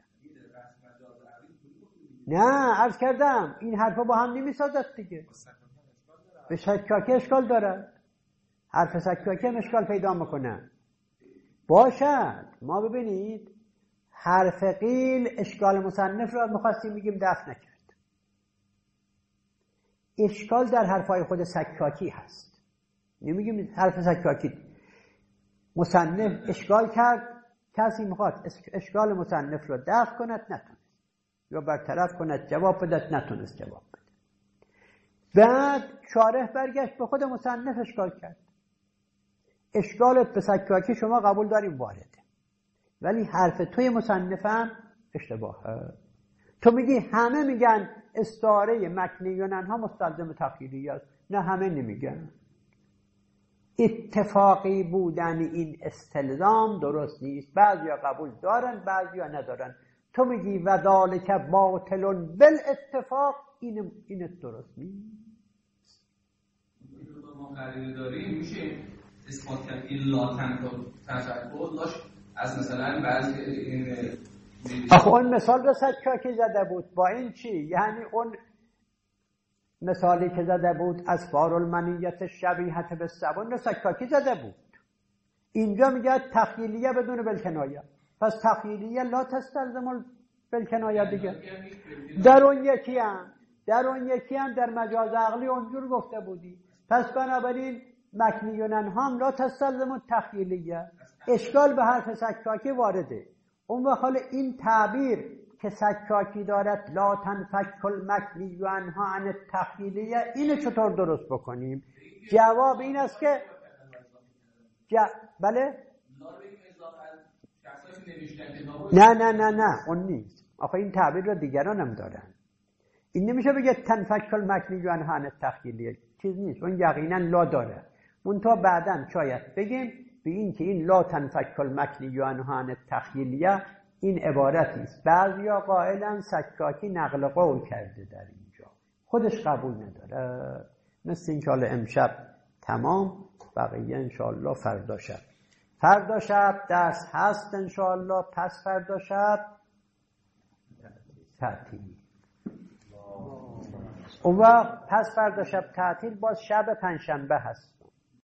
نه عرض کردم این حرفا با هم نمیسازد دیگه. به سکاکی اشکال داره، حرف سکاکی هم اشکال پیدا میکنه. باشد ما ببینید حرف قیل اشکال مصنف را میخواستیم بگیم دفع نکرد. اشکال در حرفای خود سکاکی هست، نمیگیم حرف سکاکی. مصنف اشکال کرد، کسی میخواد اشکال مصنف را دفع کند نتونست، یا برطرف کند جواب بدهد نتونست جواب بده. بعد شارح برگشت به خود مصنف اشکال کرد. اشکالت به سکاکی شما قبول داریم وارده، ولی حرف توی مصنف هم اشتباهه. تو میگی همه میگن استعاره مکنی یونانها مستلزم تخیلیه است، نه همه نمیگن. اتفاقی بودن این استلزام درست نیست، بعضیا قبول دارن بعضیا ندارن. تو میگی و ذالک باطل بالاتفاق، این این درست نیست. ما قرینه داریم میشه اثبات کرد این لا تنفع تشکل داشت از مثلا بعضی این آخه اون مثال رو سکاکی زده بود. با این چی؟ یعنی اون مثالی که زده بود اسفار المنیت شبیهت به سبون رو سکاکی زده بود. اینجا میگه تخیلیه بدون بالکنایه، پس تخیلیه لا تستلزم بالکنایه دیگه. در اون یکی هم در اون یکی هم در مجاز عقلی اونجور گفته بودی، پس بنابراین مکنیونن هم لا تستلزم تخیلیه. اشکال به حرف سکاکی وارده. اون وقت حال این تعبیر که سکاکی دارد لا تنفک المکنی و انها عن التخیلیه، اینو چطور درست بکنیم؟ جواب این است که ج... بله نه نه نه نه اون نیست. آخه این تعبیر رو دیگران هم دارن. این نمیشه بگه تنفک المکنی و انها عن التخیلیه، چیز نیست. اون یقینا لا داره. منتها بعداً شاید بگیم به این که این لا تنفک المکنی و انها عن التخیلیه این عبارتی است. بعضیا قائلن سکاکی نقل قول کرده در اینجا، خودش قبول نداره. مثل این که امشب تمام، بقیه انشاءالله فردا شب. فردا شب درس هست انشاءالله، پس فردا شب تعطیل. اون وقت پس فردا شب تعطیل، باز شب پنجشنبه هست.